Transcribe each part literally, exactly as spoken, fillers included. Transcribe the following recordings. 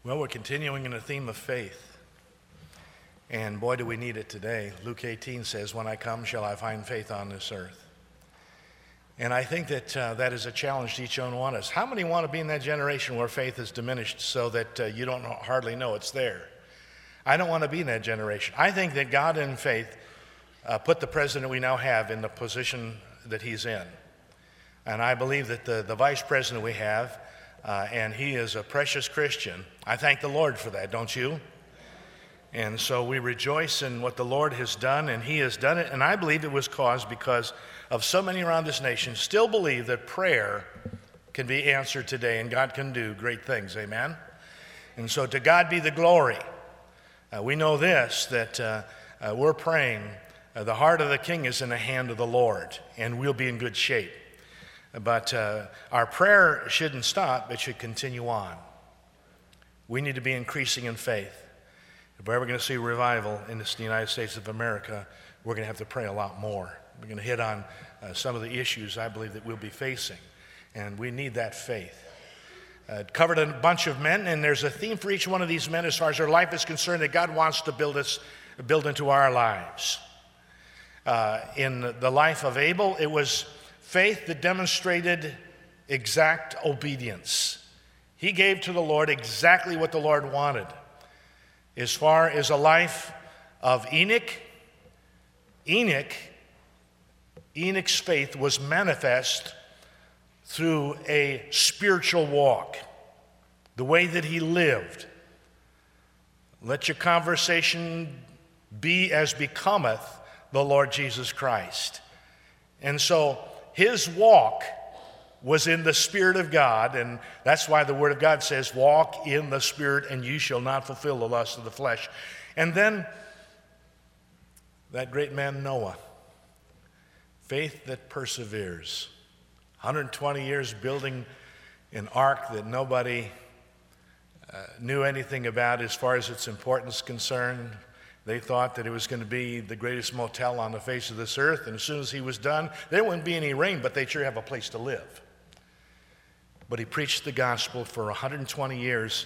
Well, we're continuing in the theme of faith. And boy, do we need it today. Luke eighteen says, "When I come, shall I find faith on this earth?" And I think that uh, that is a challenge to each one of us. How many want to be in that generation where faith is diminished so that uh, you don't hardly know it's there? I don't want to be in that generation. I think that God in faith uh, put the president we now have in the position that he's in. And I believe that the, the vice president we have, uh, and he is a precious Christian. I thank the Lord for that, don't you? And so we rejoice in what the Lord has done, and he has done it. And I believe it was caused because of so many around this nation still believe that prayer can be answered today and God can do great things, amen? And so to God be the glory. Uh, we know this, that uh, uh, we're praying, uh, the heart of the king is in the hand of the Lord, and we'll be in good shape. But uh, our prayer shouldn't stop, it should continue on. We need to be increasing in faith. If we're ever going to see revival in this, the United States of America, we're going to have to pray a lot more. We're going to hit on uh, some of the issues I believe that we'll be facing, and we need that faith. Uh, covered a bunch of men, and there's a theme for each one of these men as far as their life is concerned that God wants to build us, build into our lives. Uh, in the life of Abel, it was faith that demonstrated exact obedience. He gave to the Lord exactly what the Lord wanted. As far as a life of Enoch, Enoch, Enoch's faith was manifest through a spiritual walk, the way that he lived. Let your conversation be as becometh the Lord Jesus Christ. And so his walk was in the Spirit of God, and that's why the Word of God says, walk in the Spirit and you shall not fulfill the lust of the flesh. And then that great man Noah, faith that perseveres. one hundred twenty years building an ark that nobody uh, knew anything about as far as its importance is concerned. They thought that it was going to be the greatest motel on the face of this earth, and as soon as he was done, there wouldn't be any rain, but they'd sure have a place to live. But he preached the gospel for one hundred twenty years,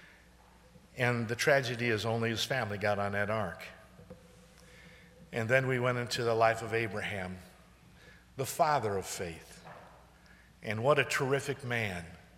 and the tragedy is only his family got on that ark. And then we went into the life of Abraham, the father of faith. And what a terrific man.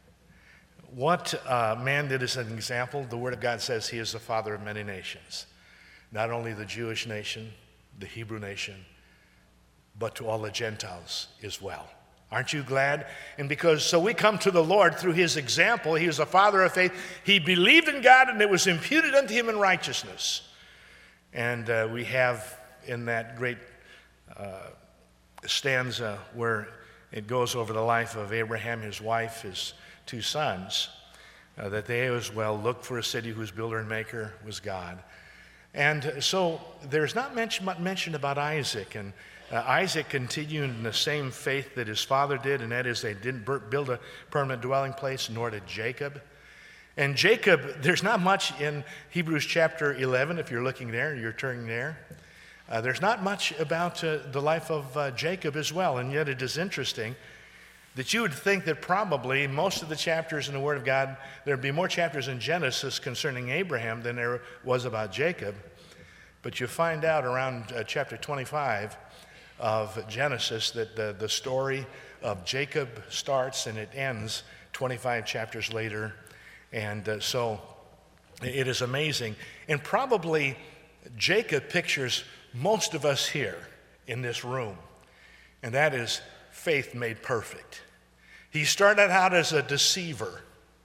What a man that is an example. The Word of God says he is the father of many nations. Not only the Jewish nation, the Hebrew nation, but to all the Gentiles as well. Aren't you glad? And because, so we come to the Lord through his example. He was a father of faith. He believed in God, and it was imputed unto him in righteousness. And uh, we have in that great uh, stanza where it goes over the life of Abraham, his wife, his two sons, uh, that they as well looked for a city whose builder and maker was God. And so there's not much mentioned about Isaac. And uh, Isaac continued in the same faith that his father did, and that is they didn't build a permanent dwelling place, nor did Jacob. And Jacob, there's not much in Hebrews chapter eleven, if you're looking there, you're turning there. Uh, there's not much about uh, the life of uh, Jacob as well, and yet it is interesting that you would think that probably most of the chapters in the Word of God, there'd be more chapters in Genesis concerning Abraham than there was about Jacob. But you find out around uh, chapter twenty-five of Genesis that the, the story of Jacob starts and it ends twenty-five chapters later. And uh, so it is amazing. And probably Jacob pictures most of us here in this room, and that is faith made perfect. He started out as a deceiver.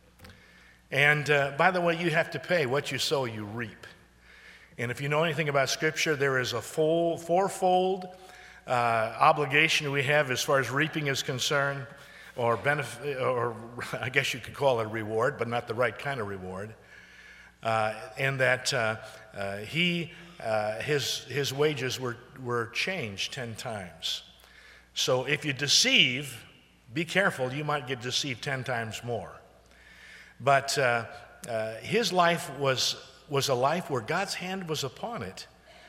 And uh, by the way, you have to pay. What you sow, you reap. And if you know anything about Scripture, there is a full, fourfold uh, obligation we have as far as reaping is concerned, or benefit, or I guess you could call it a reward, but not the right kind of reward. Uh, and that uh, uh, he, uh, his, his wages were, were changed ten times. So if you deceive, be careful, you might get deceived ten times more. But uh, uh, his life was, was a life where God's hand was upon it.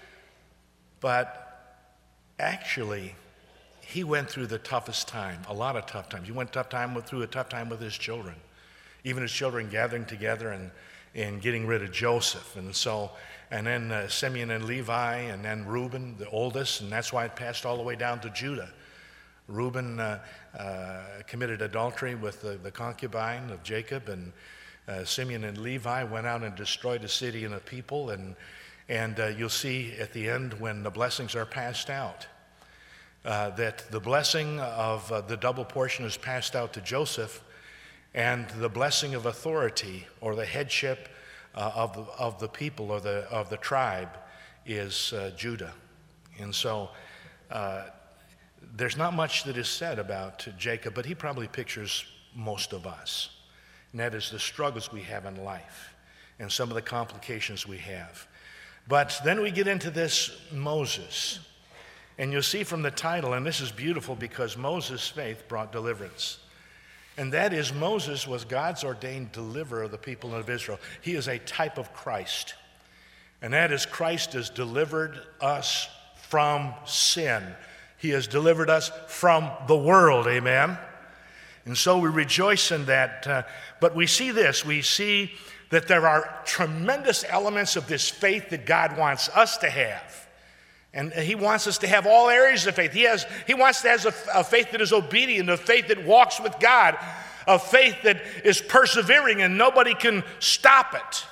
But actually, he went through the toughest time, a lot of tough times. He went tough time with, through a tough time with his children. Even his children gathering together and, in getting rid of Joseph. And so, and then uh, Simeon and Levi, and then Reuben, the oldest, and that's why it passed all the way down to Judah. Reuben uh, uh, committed adultery with the, the concubine of Jacob, and uh, Simeon and Levi went out and destroyed a city and a people, and, and uh, you'll see at the end when the blessings are passed out, uh, that the blessing of uh, the double portion is passed out to Joseph, and the blessing of authority or the headship uh, of, the, of the people or the, of the tribe is uh, Judah. And so uh, there's not much that is said about Jacob, but he probably pictures most of us. And that is the struggles we have in life and some of the complications we have. But then we get into this Moses. And you'll see from the title, and this is beautiful because Moses' faith brought deliverance. And that is, Moses was God's ordained deliverer of the people of Israel. He is a type of Christ. And that is, Christ has delivered us from sin. He has delivered us from the world, amen? And so we rejoice in that. Uh, but we see this. We see that there are tremendous elements of this faith that God wants us to have. And he wants us to have all areas of faith. He has, he wants to have a, a faith that is obedient, a faith that walks with God, a faith that is persevering and nobody can stop it.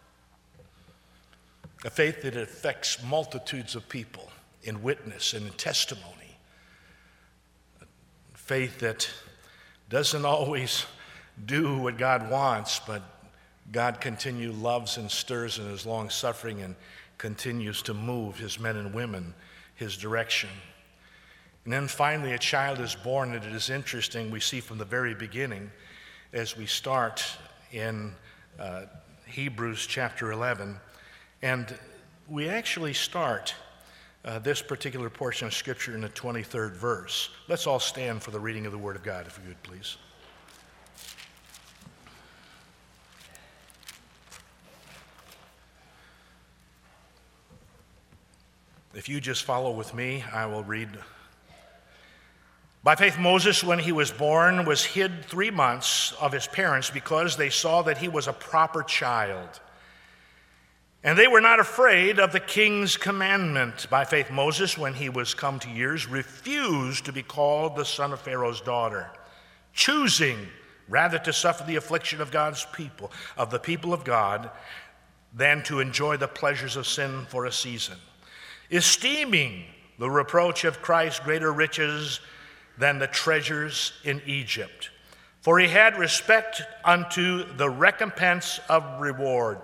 A faith that affects multitudes of people in witness and in testimony. A faith that doesn't always do what God wants, but God continually loves and stirs and is long-suffering and continues to move his men and women his direction. And then finally a child is born, and it is interesting, we see from the very beginning as we start in uh, Hebrews chapter eleven, and we actually start uh, this particular portion of Scripture in the twenty-third verse. Let's all stand for the reading of the Word of God, if you would, please. If you just follow with me, I will read. By faith, Moses, when he was born, was hid three months of his parents because they saw that he was a proper child. And they were not afraid of the king's commandment. By faith, Moses, when he was come to years, refused to be called the son of Pharaoh's daughter, choosing rather to suffer the affliction of God's people, of the people of God, than to enjoy the pleasures of sin for a season, esteeming the reproach of Christ greater riches than the treasures in Egypt. For he had respect unto the recompense of reward.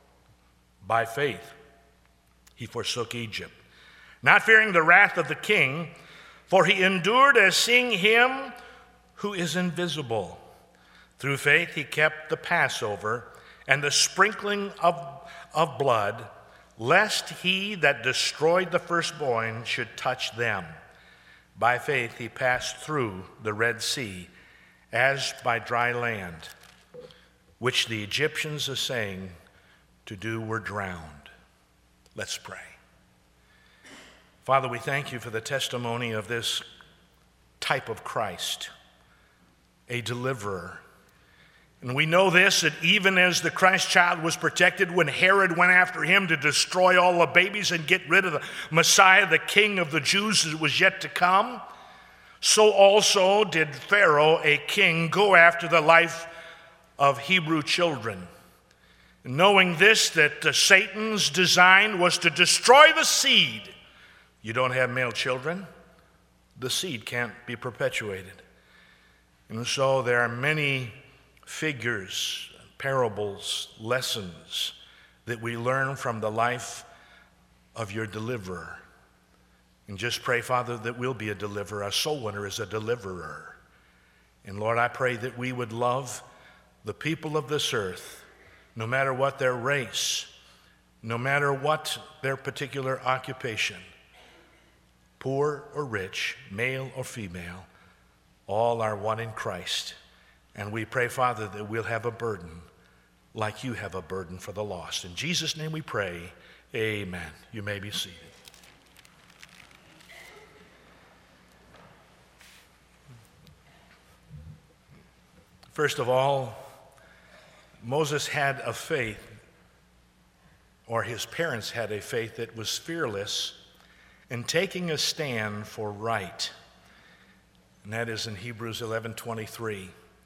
By faith he forsook Egypt, not fearing the wrath of the king, for he endured as seeing him who is invisible. Through faith he kept the Passover and the sprinkling of, of blood, lest he that destroyed the firstborn should touch them. By faith he passed through the Red Sea as by dry land, which the Egyptians, assaying to do, were drowned. Let's pray. Father, we thank you for the testimony of this type of Christ, a deliverer. And we know this, that even as the Christ child was protected when Herod went after him to destroy all the babies and get rid of the Messiah, the King of the Jews that was yet to come, so also did Pharaoh, a king, go after the life of Hebrew children. Knowing this, that uh, Satan's design was to destroy the seed. You don't have male children, the seed can't be perpetuated. And so there are many figures, parables, lessons that we learn from the life of your deliverer. And just pray, Father, that we'll be a deliverer. A soul winner is a deliverer. And Lord, I pray that we would love the people of this earth, no matter what their race, no matter what their particular occupation, poor or rich, male or female, all are one in Christ. And we pray, Father, that we'll have a burden like you have a burden for the lost. In Jesus' name we pray, amen. You may be seated. First of all, Moses had a faith or his parents had a faith that was fearless in taking a stand for right. And that is in Hebrews eleven twenty-three.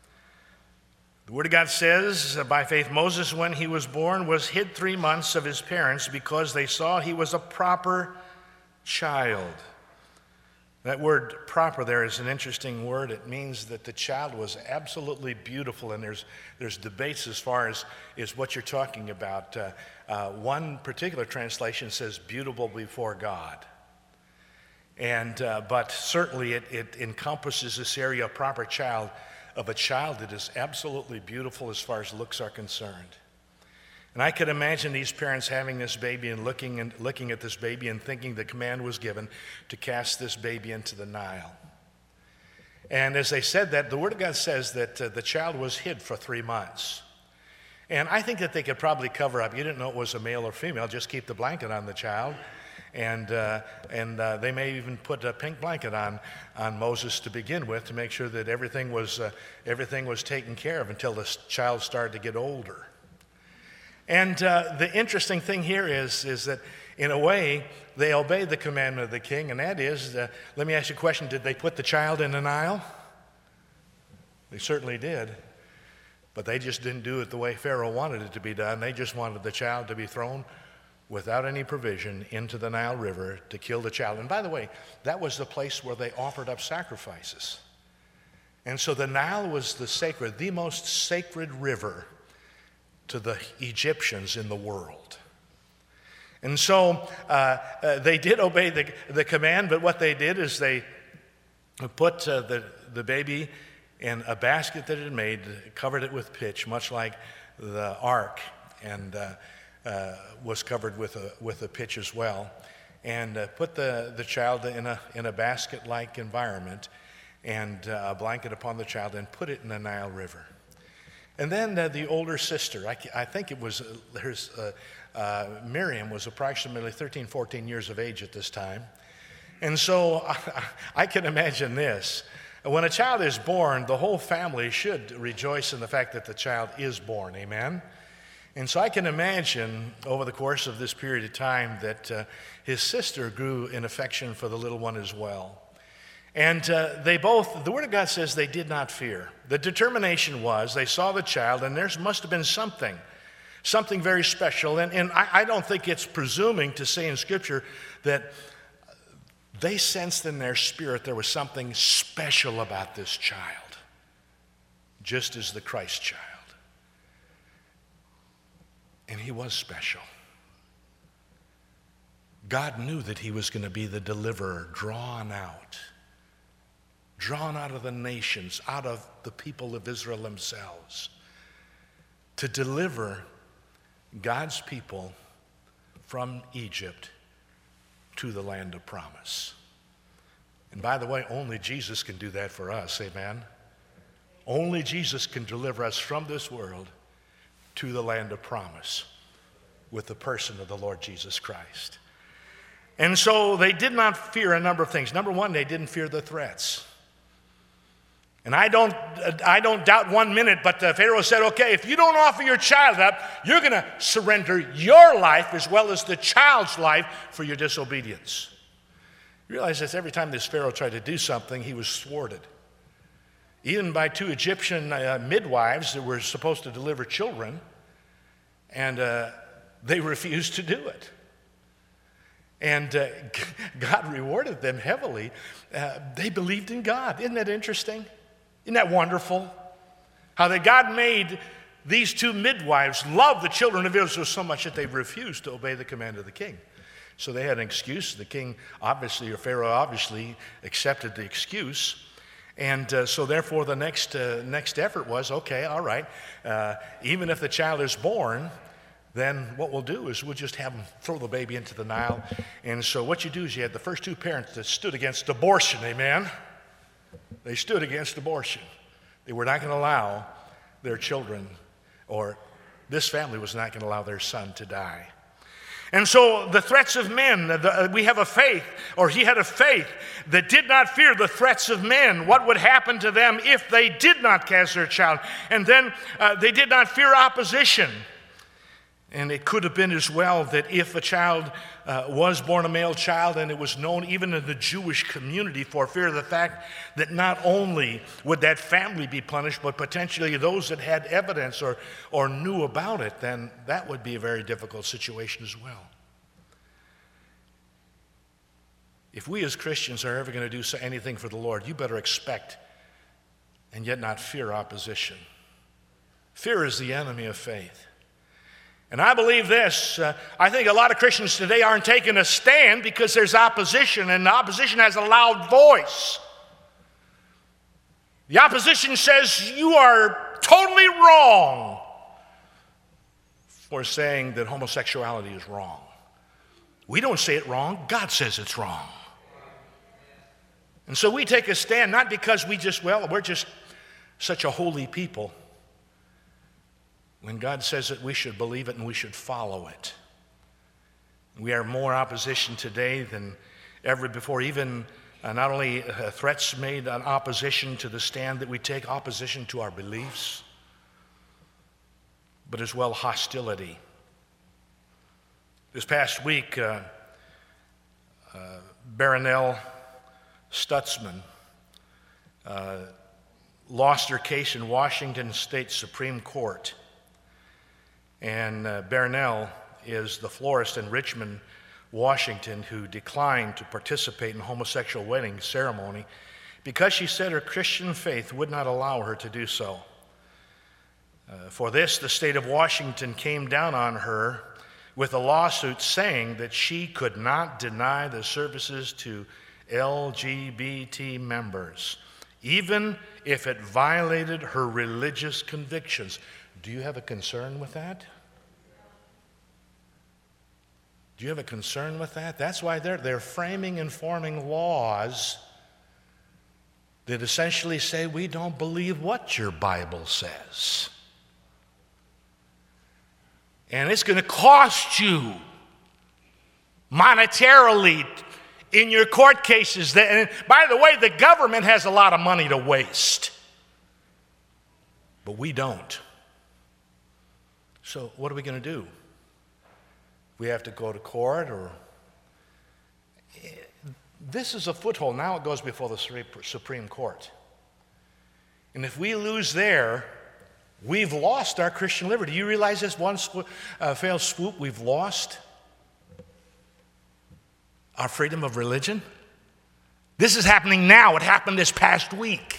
The Word of God says, by faith Moses, when he was born, was hid three months of his parents because they saw he was a proper child. That word proper there is an interesting word. It means that the child was absolutely beautiful, and there's there's debates as far as is what you're talking about. Uh, uh, one particular translation says beautiful before God. And uh, but certainly it, it encompasses this area of proper child, of a child that is absolutely beautiful as far as looks are concerned. And I could imagine these parents having this baby and looking and looking at this baby and thinking the command was given to cast this baby into the Nile. And as they said that, the Word of God says that uh, the child was hid for three months. And I think that they could probably cover up. You didn't know it was a male or female. Just keep the blanket on the child. And uh, and uh, they may even put a pink blanket on on Moses to begin with to make sure that everything was uh, everything was taken care of until the child started to get older. And uh, the interesting thing here is is that in a way they obeyed the commandment of the king, and that is, uh, let me ask you a question: did they put the child in the Nile? They certainly did, but they just didn't do it the way Pharaoh wanted it to be done. They just wanted the child to be thrown without any provision into the Nile River to kill the child. And by the way, that was the place where they offered up sacrifices. And so the Nile was the sacred, the most sacred river to the Egyptians in the world. And so uh, uh, they did obey the, the command, but what they did is they put uh, the, the baby in a basket that it had made, covered it with pitch, much like the ark, and uh, Uh, was covered with a with a pitch as well, and uh, put the, the child in a in a basket-like environment, and uh, a blanket upon the child, and put it in the Nile River. And then uh, the older sister, I, I think it was uh, hers, uh, uh, Miriam was approximately thirteen, fourteen years of age at this time, and so I, I can imagine this: when a child is born, the whole family should rejoice in the fact that the child is born. Amen. And so I can imagine over the course of this period of time that uh, his sister grew in affection for the little one as well. And uh, they both, the Word of God says they did not fear. The determination was they saw the child, and there must have been something, something very special. And, and I, I don't think it's presuming to say in Scripture that they sensed in their spirit there was something special about this child, just as the Christ child. And he was special. God knew that he was going to be the deliverer, drawn out, drawn out of the nations, out of the people of Israel themselves, to deliver God's people from Egypt to the land of promise. And by the way, only Jesus can do that for us, amen? Only Jesus can deliver us from this world to the land of promise with the person of the Lord Jesus Christ. And so they did not fear a number of things. Number one, they didn't fear the threats. And I don't, I don't doubt one minute, but the Pharaoh said, okay, if you don't offer your child up, you're going to surrender your life as well as the child's life for your disobedience. You realize that every time this Pharaoh tried to do something, he was thwarted. Even by two Egyptian uh, midwives that were supposed to deliver children, and uh, they refused to do it. And uh, God rewarded them heavily. Uh, they believed in God. Isn't that interesting? Isn't that wonderful? How that God made these two midwives love the children of Israel so much that they refused to obey the command of the king. So they had an excuse. The king obviously, or Pharaoh obviously, accepted the excuse. And uh, so therefore the next uh, next effort was, okay, all right, uh, even if the child is born, then what we'll do is we'll just have them throw the baby into the Nile. And so what you do is you had the first two parents that stood against abortion, amen? They stood against abortion. They were not going to allow their children, or this family was not going to allow their son to die. And so the threats of men, the, we have a faith, or he had a faith that did not fear the threats of men, what would happen to them if they did not cast their child. And then uh, they did not fear opposition. And it could have been as well that if a child uh, was born a male child and it was known even in the Jewish community for fear of the fact that not only would that family be punished, but potentially those that had evidence or, or knew about it, then that would be a very difficult situation as well. If we as Christians are ever going to do anything for the Lord, you better expect and yet not fear opposition. Fear is the enemy of faith. And I believe this, uh, I think a lot of Christians today aren't taking a stand because there's opposition, and the opposition has a loud voice. The opposition says you are totally wrong for saying that homosexuality is wrong. We don't say it wrong, God says it's wrong. And so we take a stand, not because we just, well, we're just such a holy people, when God says that we should believe it and we should follow it. We have more opposition today than ever before, even uh, not only uh, threats made on opposition to the stand that we take, opposition to our beliefs, but as well hostility. This past week, uh, uh, Barronelle Stutzman uh, lost her case in Washington State Supreme Court. And uh, Barronelle is the florist in Richmond, Washington, who declined to participate in homosexual wedding ceremony because she said her Christian faith would not allow her to do so. Uh, for this, the state of Washington came down on her with a lawsuit saying that she could not deny the services to L G B T members, even if it violated her religious convictions. Do you have a concern with that? Do you have a concern with that? That's why they're, they're framing and forming laws that essentially say we don't believe what your Bible says. And it's going to cost you monetarily in your court cases. And by the way, the government has a lot of money to waste, but we don't. So what are we going to do? We have to go to court, or this is a foothold. Now it goes before the Supreme Court. And if we lose there, we've lost our Christian liberty. Do you realize this one sw- uh, fell swoop, we've lost our freedom of religion? This is happening now. It happened this past week.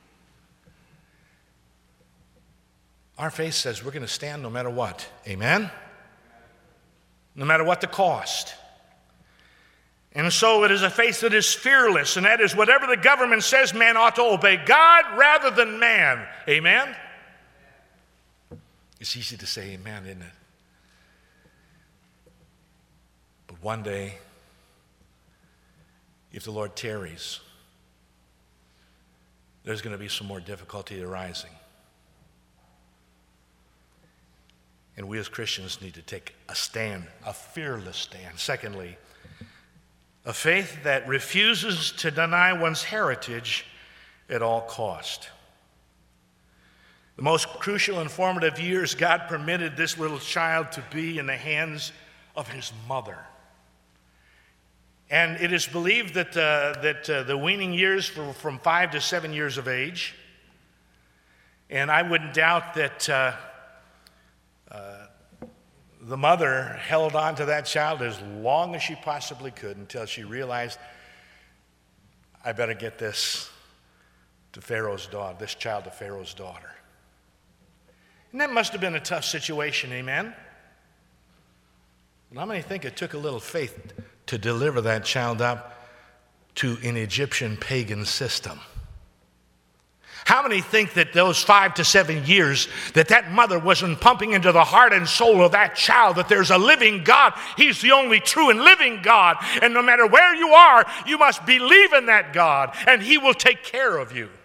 Our faith says we're going to stand no matter what. Amen? No matter what the cost. And so it is a faith that is fearless, and that is whatever the government says, man ought to obey God rather than man. Amen? It's easy to say amen, isn't it? But one day, if the Lord tarries, there's going to be some more difficulty arising. And we as Christians need to take a stand, a fearless stand. Secondly, a faith that refuses to deny one's heritage at all cost. The most crucial and formative years, God permitted this little child to be in the hands of his mother. And it is believed that, uh, that uh, the weaning years were from five to seven years of age. And I wouldn't doubt that uh, uh, the mother held on to that child as long as she possibly could until she realized, I better get this to Pharaoh's daughter, this child to Pharaoh's daughter. And that must have been a tough situation, amen? And how many think it took a little faith to deliver that child up to an Egyptian pagan system? How many think that those five to seven years that that mother wasn't pumping into the heart and soul of that child that there's a living God, he's the only true and living God, and no matter where you are, you must believe in that God, and he will take care of you.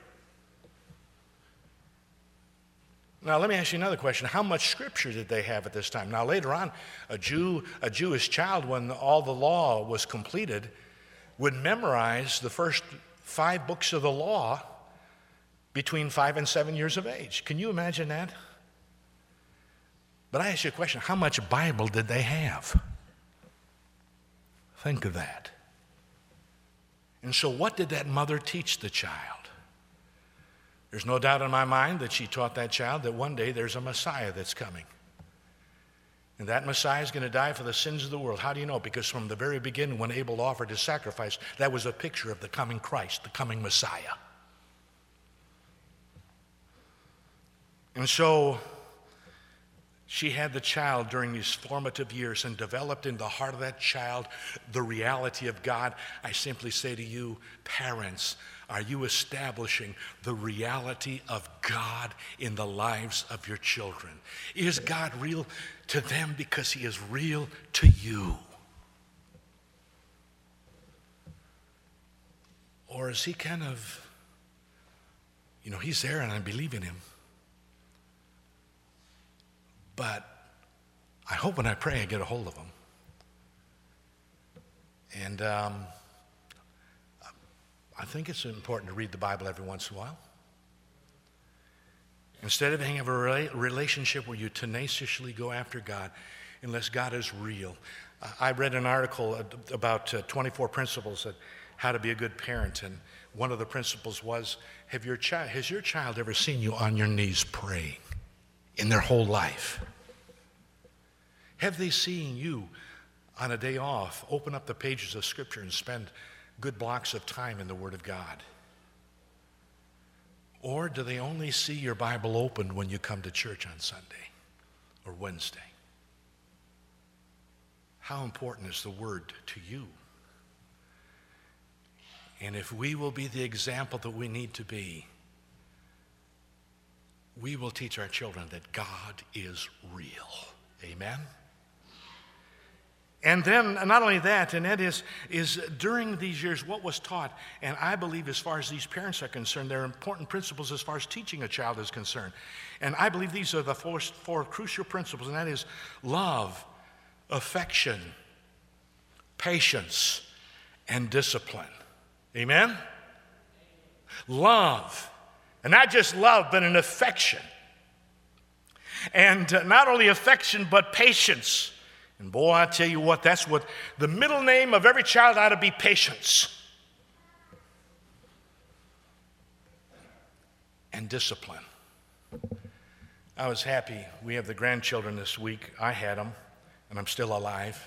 Now, let me ask you another question. How much scripture did they have at this time? Now, later on, a Jew, a Jewish child, when all the law was completed, would memorize the first five books of the law between five and seven years of age. Can you imagine that? But I ask you a question, how much Bible did they have? Think of that. And so what did that mother teach the child? There's no doubt in my mind that she taught that child that one day there's a Messiah that's coming. And that Messiah is going to die for the sins of the world. How do you know? Because from the very beginning when Abel offered his sacrifice, that was a picture of the coming Christ, the coming Messiah. And so she had the child during these formative years and developed in the heart of that child the reality of God. I simply say to you, parents, are you establishing the reality of God in the lives of your children? Is God real to them because he is real to you? Or is he kind of, you know, he's there and I believe in him. But I hope when I pray I get a hold of him. And um, I think it's important to read the Bible every once in a while. Instead of having a relationship where you tenaciously go after God, unless God is real. I read an article about uh, twenty-four principles of how to be a good parent, and one of the principles was, have your chi- has your child ever seen you on your knees praying in their whole life? Have they seen you on a day off open up the pages of Scripture and spend good blocks of time in the Word of God? Or do they only see your Bible open when you come to church on Sunday or Wednesday? How important is the Word to you? And if we will be the example that we need to be, we will teach our children that God is real. Amen? And then, not only that, and that is, is during these years what was taught, and I believe as far as these parents are concerned, there are important principles as far as teaching a child is concerned. And I believe these are the four, four crucial principles, and that is love, affection, patience, and discipline. Amen? Love, and not just love, but an affection. And uh, not only affection, but patience. And boy, I tell you what, that's what the middle name of every child ought to be, patience. And discipline. I was happy. We have the grandchildren this week. I had them, and I'm still alive.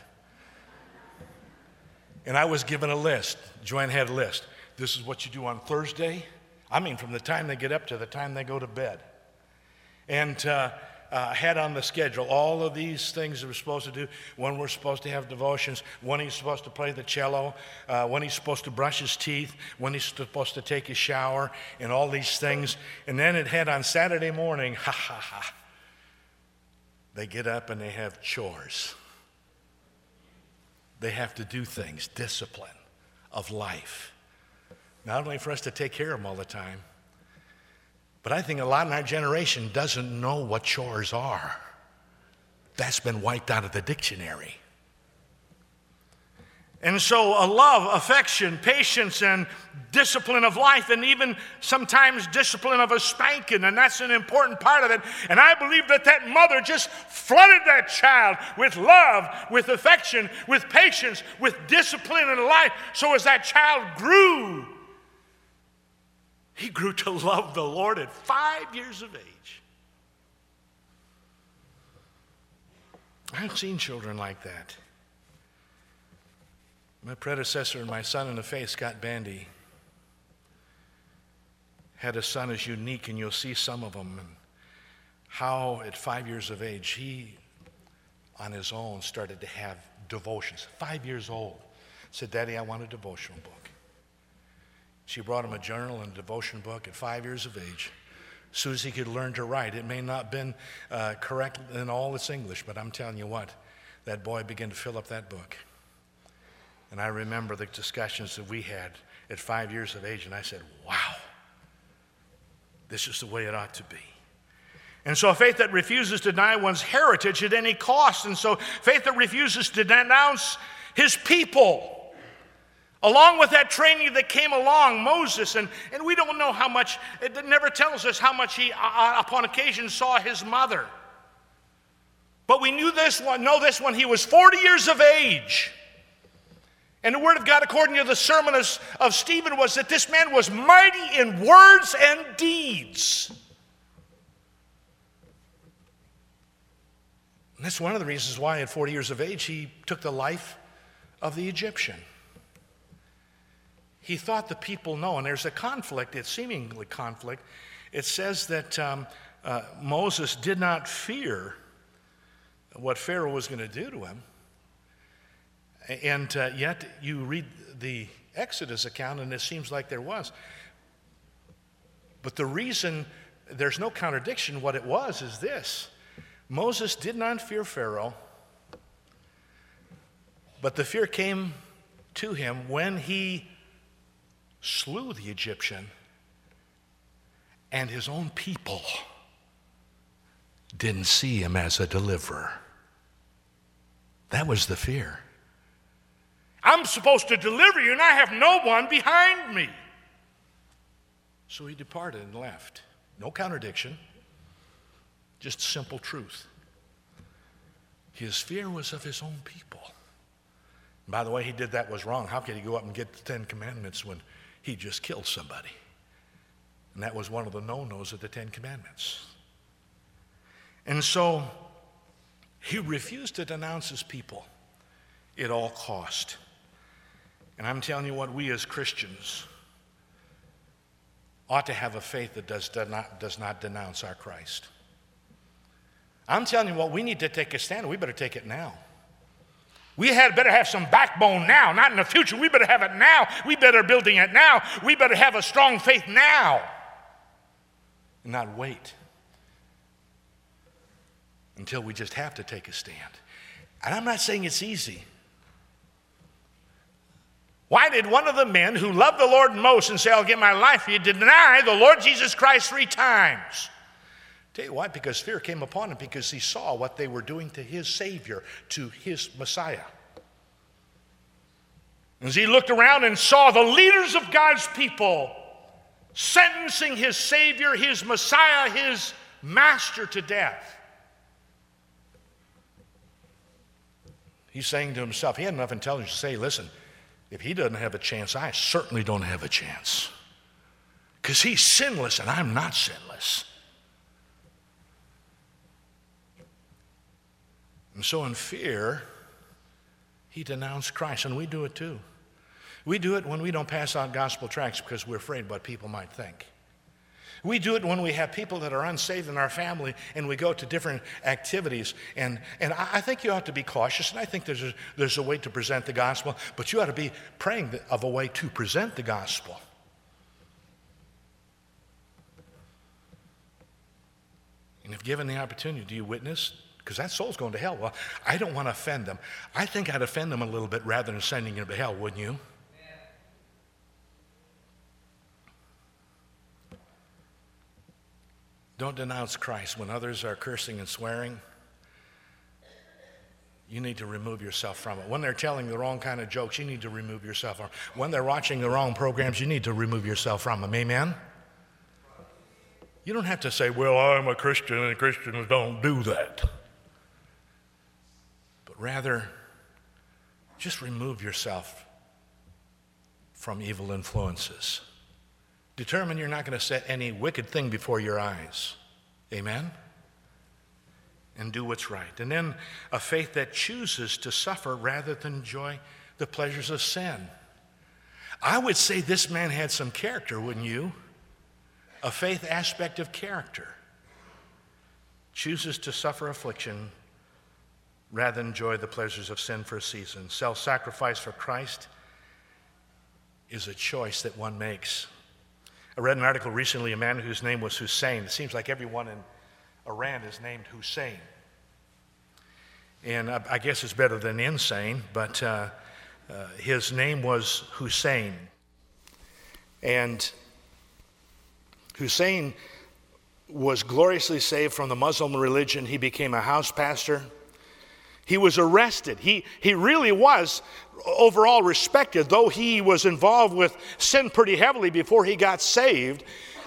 And I was given a list. Joanne had a list. This is what you do on Thursday. I mean, from the time they get up to the time they go to bed. And uh, uh, had on the schedule all of these things that we're supposed to do. When we're supposed to have devotions, when he's supposed to play the cello, uh, when he's supposed to brush his teeth, when he's supposed to take his shower, and all these things. And then it had on Saturday morning, ha ha ha, they get up and they have chores. They have to do things, discipline of life. Not only for us to take care of them all the time, but I think a lot in our generation doesn't know what chores are. That's been wiped out of the dictionary. And so a love, affection, patience, and discipline of life, and even sometimes discipline of a spanking, and that's an important part of it. And I believe that that mother just flooded that child with love, with affection, with patience, with discipline in life. So as that child grew, he grew to love the Lord at five years of age. I've seen children like that. My predecessor and my son in the faith, Scott Bandy, had a son as unique, and you'll see some of them, and how at five years of age, he, on his own, started to have devotions. Five years old. Said, Daddy, I want a devotional book. She brought him a journal and a devotion book at five years of age. As soon as he could learn to write, it may not have been uh, correct in all its English, but I'm telling you what, that boy began to fill up that book. And I remember the discussions that we had at five years of age, and I said, wow, this is the way it ought to be. And so a faith that refuses to deny one's heritage at any cost, and so faith that refuses to denounce his people, along with that training that came along, Moses, and, and we don't know how much, it never tells us how much he, uh, upon occasion, saw his mother. But we knew this one, know this when he was forty years of age. And the word of God, according to the sermon of, of Stephen, was that this man was mighty in words and deeds. And that's one of the reasons why at forty years of age he took the life of the Egyptian. He thought the people know, and there's a conflict, it's seemingly conflict. It says that um, uh, Moses did not fear what Pharaoh was going to do to him. And uh, yet you read the Exodus account and it seems like there was. But the reason there's no contradiction, what it was is this. Moses did not fear Pharaoh, but the fear came to him when he slew the Egyptian and his own people didn't see him as a deliverer. That was the fear. I'm supposed to deliver you and I have no one behind me. So he departed and left. No contradiction, just simple truth. His fear was of his own people. And by the way, he did that was wrong. How could he go up and get the Ten Commandments when he just killed somebody? And that was one of the no-nos of the Ten Commandments. And so he refused to denounce his people at all cost. And I'm telling you what, we as Christians ought to have a faith that does, does, not, does not denounce our Christ. I'm telling you what, we need to take a stand. We better take it now. We had better have some backbone now, not in the future. We better have it now. We better building it now. We better have a strong faith now and not wait until we just have to take a stand. And I'm not saying it's easy. Why did one of the men who loved the Lord most and say, I'll give my life for you, deny the Lord Jesus Christ three times? Tell you why, because fear came upon him, because he saw what they were doing to his Savior, to his Messiah. As he looked around and saw the leaders of God's people sentencing his Savior, his Messiah, his Master to death, he's saying to himself, he had enough intelligence to say, listen, if he doesn't have a chance, I certainly don't have a chance. Because he's sinless and I'm not sinless. And so in fear, he denounced Christ, and we do it too. We do it when we don't pass out gospel tracts because we're afraid what people might think. We do it when we have people that are unsaved in our family and we go to different activities. And, and I think you ought to be cautious, and I think there's a, there's a way to present the gospel, but you ought to be praying of a way to present the gospel. And if given the opportunity, do you witness? Because that soul's going to hell. Well, I don't want to offend them. I think I'd offend them a little bit rather than sending them to hell, wouldn't you? Don't denounce Christ when others are cursing and swearing. You need to remove yourself from it. When they're telling the wrong kind of jokes, you need to remove yourself from it. When they're watching the wrong programs, you need to remove yourself from them. Amen? You don't have to say, well, I'm a Christian and Christians don't do that. But rather, just remove yourself from evil influences. Determine you're not going to set any wicked thing before your eyes. Amen? And do what's right. And then a faith that chooses to suffer rather than enjoy the pleasures of sin. I would say this man had some character, wouldn't you? A faith aspect of character. Chooses to suffer affliction rather than enjoy the pleasures of sin for a season. Self-sacrifice for Christ is a choice that one makes. I read an article recently, a man whose name was Hussein. It seems like everyone in Iran is named Hussein. And I, I guess it's better than insane, but uh, uh, his name was Hussein. And Hussein was gloriously saved from the Muslim religion. He became a house pastor. He was arrested. He, he really was overall respected, though he was involved with sin pretty heavily before he got saved.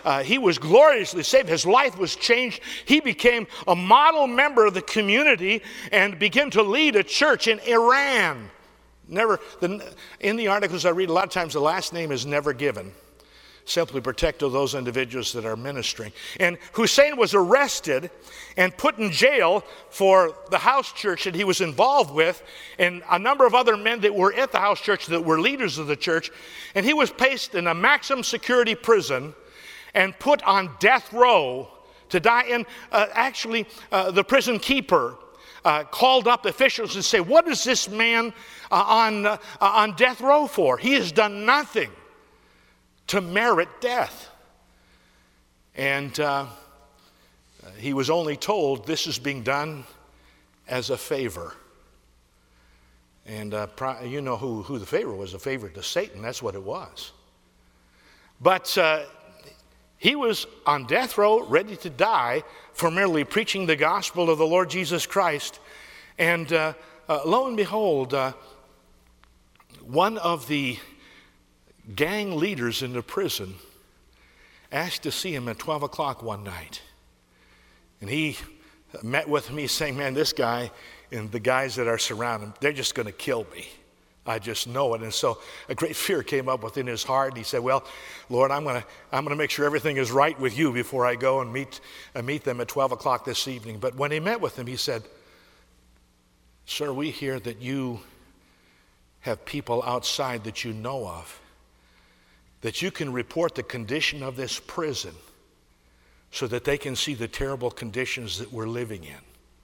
uh, he was gloriously saved. His life was changed. He became a model member of the community and began to lead a church in Iran. Never, the, in the articles I read, a lot of times the last name is never given. Simply protect those individuals that are ministering. And Hussein was arrested and put in jail for the house church that he was involved with, and a number of other men that were at the house church that were leaders of the church. And he was placed in a maximum security prison and put on death row to die. And uh, actually, uh, the prison keeper uh, called up officials and said, "What is this man uh, on, uh, on death row for? He has done nothing to merit death." And uh, he was only told this is being done as a favor. And uh, you know who, who the favor was. A favor to Satan. That's what it was. But uh, he was on death row, ready to die for merely preaching the gospel of the Lord Jesus Christ. And uh, uh, lo and behold, uh, one of the gang leaders in the prison asked to see him at twelve o'clock one night. And he met with me saying, "Man, this guy and the guys that are surrounding him, they're just going to kill me. I just know it." And so a great fear came up within his heart. And he said, "Well, Lord, I'm going to I'm going to make sure everything is right with you before I go and meet, uh, meet them at twelve o'clock this evening." But when he met with him, he said, "Sir, we hear that you have people outside that you know of, that you can report the condition of this prison so that they can see the terrible conditions that we're living in."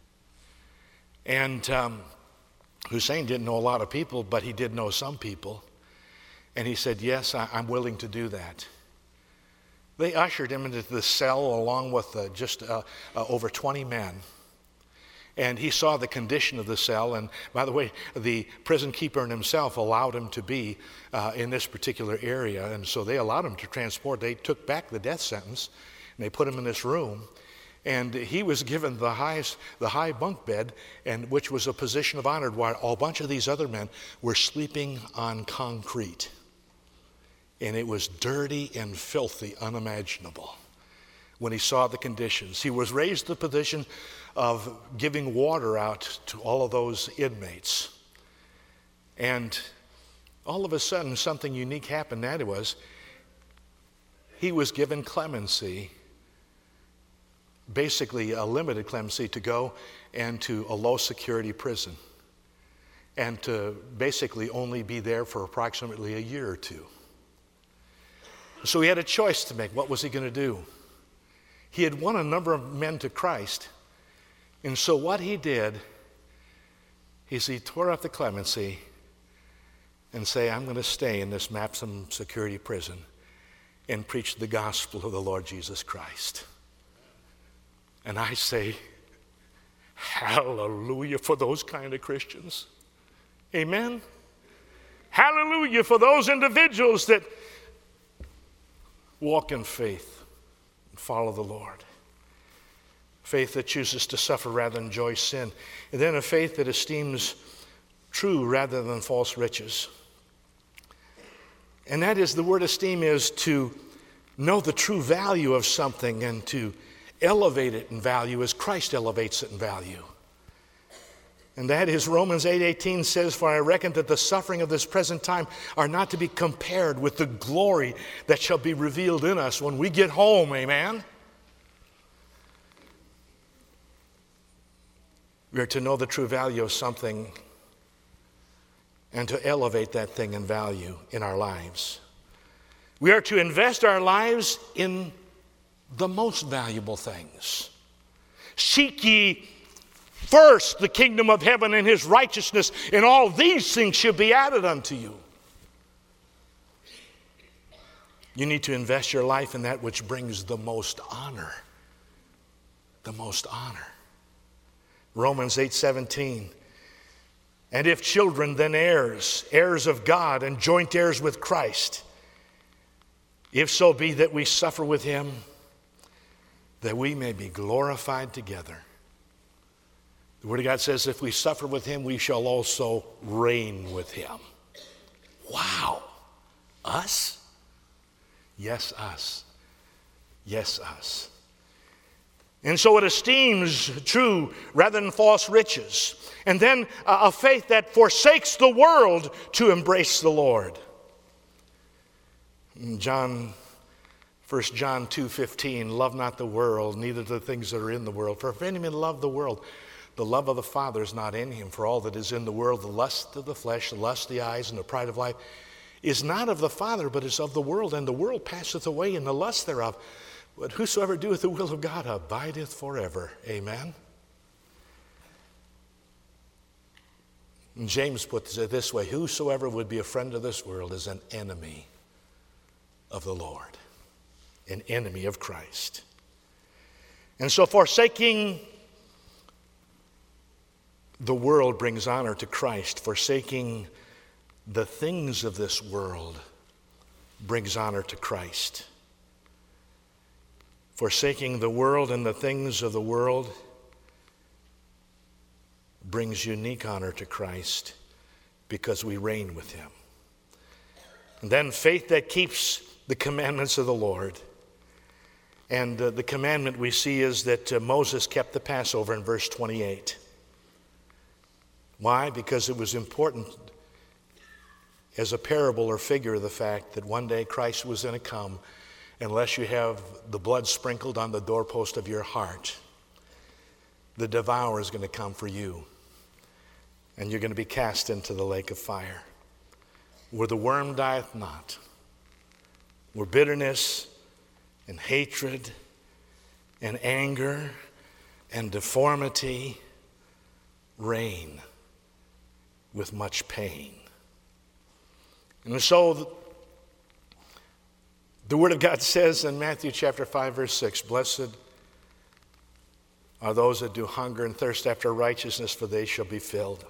And um, Hussein didn't know a lot of people, but he did know some people. And he said, "Yes, I, I'm willing to do that." They ushered him into the cell along with uh, just uh, uh, over twenty men. And he saw the condition of the cell. And by the way, the prison keeper and himself allowed him to be uh, in this particular area. And so they allowed him to transport. They took back the death sentence, and they put him in this room. And he was given the highest, the high bunk bed, and which was a position of honor, while a bunch of these other men were sleeping on concrete. And it was dirty and filthy, unimaginable. When he saw the conditions, he was raised to the position of giving water out to all of those inmates. And all of a sudden, something unique happened. That was, he was given clemency, basically a limited clemency, to go into a low security prison and to basically only be there for approximately a year or two. So he had a choice to make. What was he going to do? He had won a number of men to Christ. And so what he did is he tore up the clemency and say, "I'm going to stay in this maximum security prison and preach the gospel of the Lord Jesus Christ." And I say, hallelujah for those kind of Christians. Amen? Hallelujah for those individuals that walk in faith and follow the Lord. Faith that chooses to suffer rather than enjoy sin. And then a faith that esteems true rather than false riches. And that is, the word esteem is to know the true value of something and to elevate it in value as Christ elevates it in value. And that is, Romans eight eighteen says, "For I reckon that the suffering of this present time are not to be compared with the glory that shall be revealed in us when we get home." Amen? We are to know the true value of something and to elevate that thing in value in our lives. We are to invest our lives in the most valuable things. "Seek ye first the kingdom of heaven and his righteousness, and all these things shall be added unto you." You need to invest your life in that which brings the most honor. The most honor. Romans eight seventeen. "And if children, then heirs, heirs of God, and joint heirs with Christ, if so be that we suffer with him, that we may be glorified together." The Word of God says, if we suffer with him, we shall also reign with him. Wow. Us? Yes, us. Yes, us. And so it esteems true rather than false riches. And then uh, a faith that forsakes the world to embrace the Lord. John, First John two fifteen, love not the world, neither the things that are in the world. For if any man love the world, the love of the Father is not in him. For all that is in the world, the lust of the flesh, the lust of the eyes, and the pride of life, is not of the Father, but is of the world. And the world passeth away, and the lust thereof. But whosoever doeth the will of God abideth forever. Amen. And James puts it this way: whosoever would be a friend of this world is an enemy of the Lord, an enemy of Christ. And so forsaking the world brings honor to Christ. Forsaking the things of this world brings honor to Christ. Forsaking the world and the things of the world brings unique honor to Christ because we reign with him. And then faith that keeps the commandments of the Lord. And uh, the commandment we see is that uh, Moses kept the Passover in verse twenty-eight. Why? Because it was important as a parable or figure of the fact that one day Christ was going to come. Unless you have the blood sprinkled on the doorpost of your heart, the devourer is going to come for you, and you're going to be cast into the lake of fire, where the worm dieth not, where bitterness and hatred and anger and deformity reign with much pain. And so the, the Word of God says in Matthew chapter five, verse six, blessed are those that do hunger and thirst after righteousness, for they shall be filled.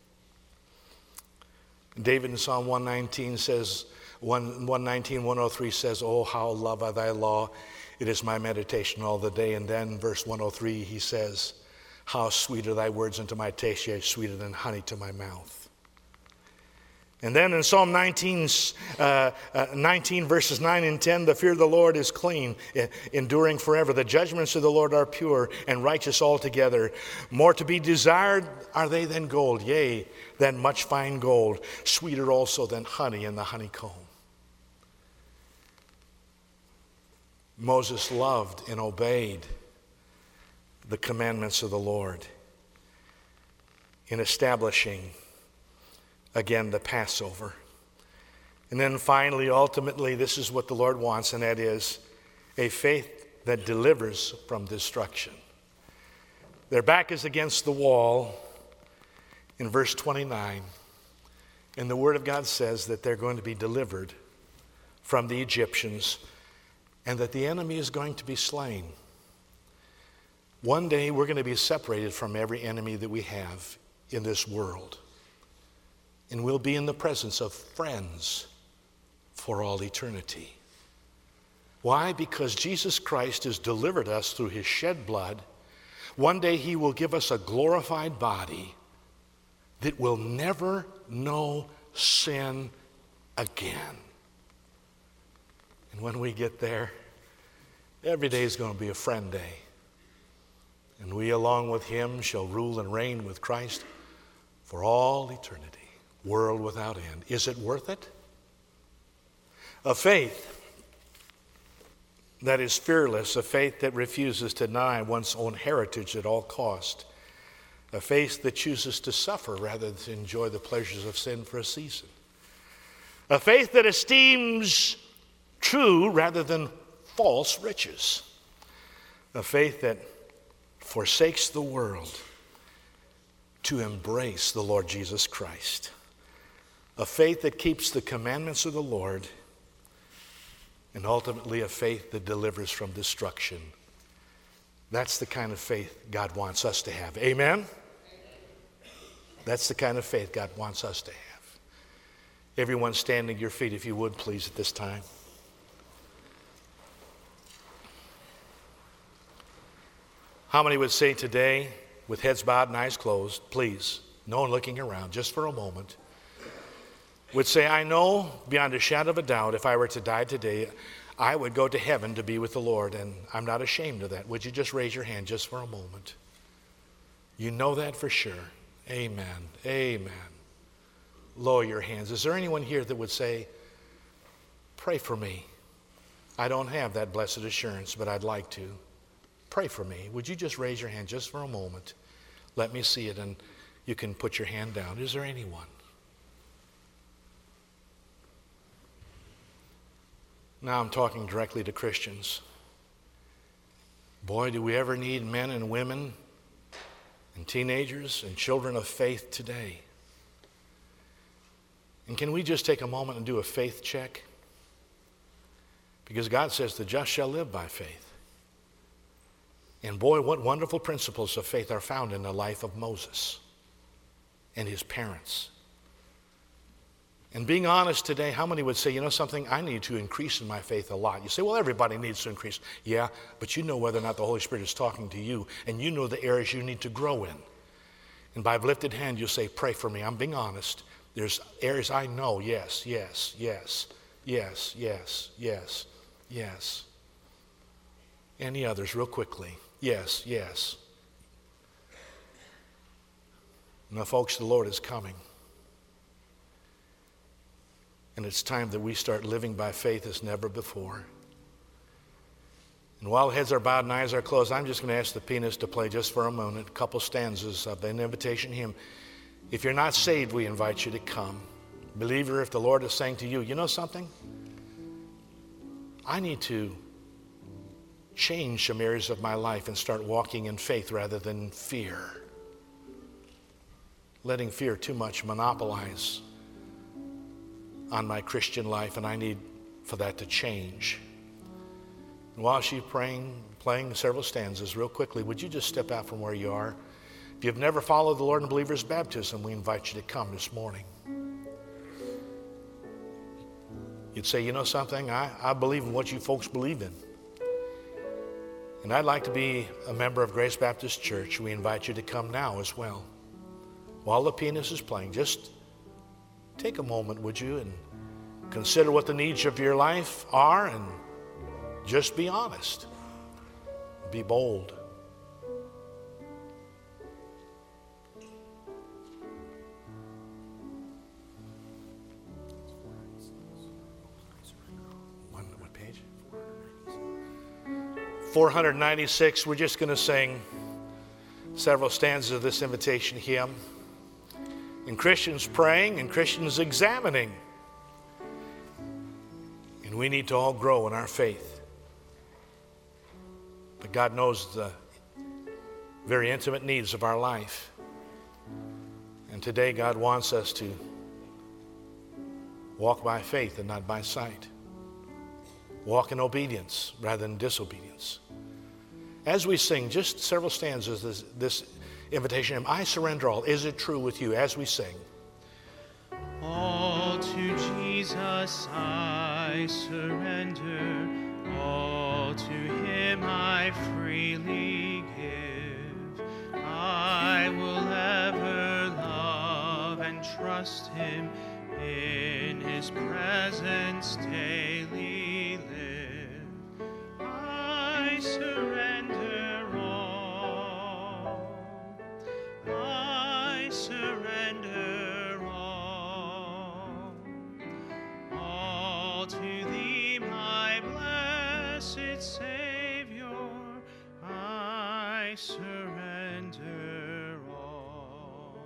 David in Psalm one nineteen says, one nineteen, one oh three says, oh, how love I thy law. It is my meditation all the day. And then verse one oh three, he says, how sweet are thy words unto my taste, yea, sweeter than honey to my mouth. And then in Psalm nineteen, uh, uh, nineteen, verses nine and ten, the fear of the Lord is clean, enduring forever. The judgments of the Lord are pure and righteous altogether. More to be desired are they than gold, yea, than much fine gold, sweeter also than honey in the honeycomb. Moses loved and obeyed the commandments of the Lord in establishing, again, the Passover. And then finally, ultimately, this is what the Lord wants, and that is a faith that delivers from destruction. Their back is against the wall in verse twenty-nine, and the Word of God says that they're going to be delivered from the Egyptians and that the enemy is going to be slain. One day we're going to be separated from every enemy that we have in this world. And we'll be in the presence of friends for all eternity. Why? Because Jesus Christ has delivered us through his shed blood. One day he will give us a glorified body that will never know sin again. And when we get there, every day is going to be a friend day. And we, along with him, shall rule and reign with Christ for all eternity. World without end. Is it worth it? A faith that is fearless, a faith that refuses to deny one's own heritage at all cost, a faith that chooses to suffer rather than to enjoy the pleasures of sin for a season, a faith that esteems true rather than false riches, a faith that forsakes the world to embrace the Lord Jesus Christ. A faith that keeps the commandments of the Lord, and ultimately a faith that delivers from destruction. That's the kind of faith God wants us to have. Amen? That's the kind of faith God wants us to have. Everyone standing to your feet, if you would, please, at this time. How many would say today, with heads bowed and eyes closed, please, no one looking around, just for a moment, would say, I know beyond a shadow of a doubt, if I were to die today, I would go to heaven to be with the Lord, and I'm not ashamed of that. Would you just raise your hand just for a moment? You know that for sure. Amen. Amen. Lower your hands. Is there anyone here that would say, pray for me? I don't have that blessed assurance, but I'd like to. Pray for me. Would you just raise your hand just for a moment? Let me see it, and you can put your hand down. Is there anyone? Now I'm talking directly to Christians. Boy, do we ever need men and women and teenagers and children of faith today. And can we just take a moment and do a faith check? Because God says the just shall live by faith. And boy, what wonderful principles of faith are found in the life of Moses and his parents. And being honest today, how many would say, you know something, I need to increase in my faith a lot? You say, well, everybody needs to increase. Yeah, but you know whether or not the Holy Spirit is talking to you, and you know the areas you need to grow in. And by lifted hand, you'll say, pray for me. I'm being honest. There's areas I know, yes, yes, yes, yes, yes, yes, yes. Any others, real quickly? Yes, yes. Now, folks, the Lord is coming. And it's time that we start living by faith as never before. And while heads are bowed and eyes are closed, I'm just going to ask the pianist to play just for a moment, a couple stanzas of an invitation hymn. If you're not saved, we invite you to come. Believer, if the Lord is saying to you, you know something? I need to change some areas of my life and start walking in faith rather than fear. Letting fear too much monopolize on my Christian life, and I need for that to change. And while she's praying, playing several stanzas, real quickly, would you just step out from where you are? If you've never followed the Lord in believer's baptism, we invite you to come this morning. You'd say, you know something, I, I believe in what you folks believe in. And I'd like to be a member of Grace Baptist Church. We invite you to come now as well. While the pianist is playing, just take a moment, would you, and consider what the needs of your life are, and just be honest. Be bold. One, what page? four ninety-six. We're just going to sing several stanzas of this invitation hymn. And Christians praying and Christians examining. And we need to all grow in our faith. But God knows the very intimate needs of our life. And today God wants us to walk by faith and not by sight. Walk in obedience rather than disobedience. As we sing just several stanzas of this, this invitation hymn, I surrender all. Is it true with you as we sing? All to Jesus I surrender, all to him I freely give. I will ever love and trust him, in his presence daily live. I surrender all, I surrender all, all to thee, my blessed Savior, I surrender all.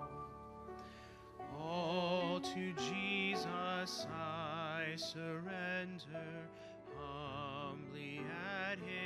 All to Jesus I surrender, humbly at his